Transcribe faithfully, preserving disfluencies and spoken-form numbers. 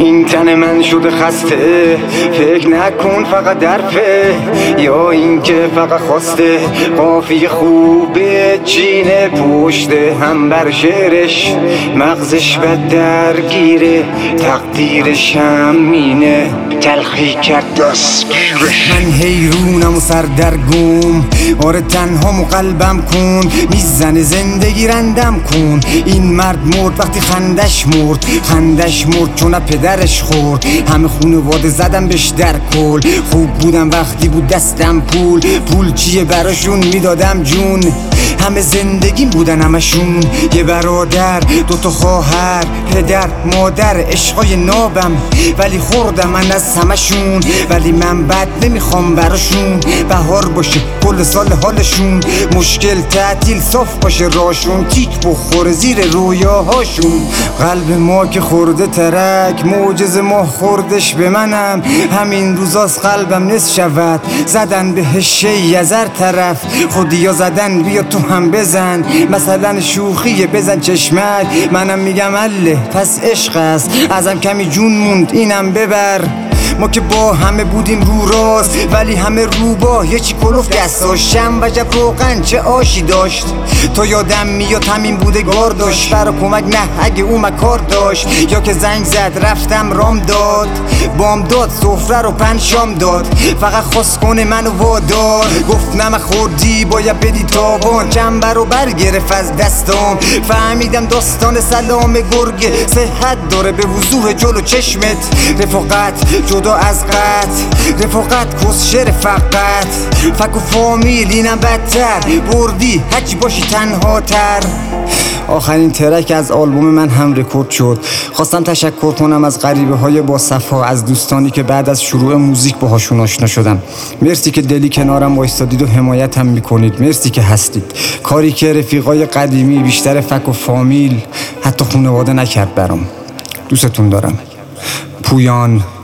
این تن من شده خسته، فکر نکن فقط درفه، یا اینکه فقط خواسته قافیه خوبه چینه پشته هم بر شعرش، مغزش بد درگیره، تقدیرش هم مینه تلخی کرد دستگیرش. من حیرونم و سردرگم، آره تنهام و قلبم کن، میزنه زندگی رندم کن. این مرد مرد وقتی خندش مرد، خندش مرد چون پدرش خورد. همه خونواده زدم بهش در کل، خوب بودم وقتی بود دستم پول. پول چیه براشون میدادم جون، همه زندگیم بودن همشون. یه برادر، دوتا خواهر، پدر، مادر، عشقای نابم، ولی خوردم من از همشون. ولی من بد نمیخوام براشون، بهار باشه کل سال حالشون، مشکل تعطیل صاف باشه راشون، تیک بخوره زیر رویاهاشون. قلب ما که خورده ترک، معجزه ما خوردش به منم. همین روزاست قلبم نصف شود، زدن به هشه از هر طرف. خودیا زدن بیا تو هم بزن، مثلا شوخیه بزن چشمک. منم میگم الله پس عشق است، ازم کمی جون موند اینم ببر. ما که با همه بودیم رو راست، ولی همه رو با یه چی کلوف دستاش. شم وجب روغن چه آشی داشت، تو یادم میاد همین بوده گار داشت. برا کمک نه اگه او مکار داشت، یا که زنگ زد رفتم رام داد، بام داد سفره رو پنج شام داد. فقط خواست کنه منو وادار، گفت نمک خوردی باید بدی تابان. جنبه رو برگرفت از دستام، فهمیدم داستان سلام گرگه صحت داره به وضوح جلو چشمت. رفاقت جدا از قط، رفاقت کسشه رفاقت، فک و فامیل اینم بدتر، بردی هرچی باشی تنها تر. آخرین ترک از آلبوم من هم رکورد شد. خواستم تشکر کنم از غریبه های با صفا، از دوستانی که بعد از شروع موزیک باهاشون آشنا شدم. مرسی که دلی کنارم وایستادید و حمایتم میکنید. مرسی که هستید. کاری که رفیقای قدیمی بیشتر فک و فامیل حتی خانواده نکرد برام. دوستتون دارم. پویان.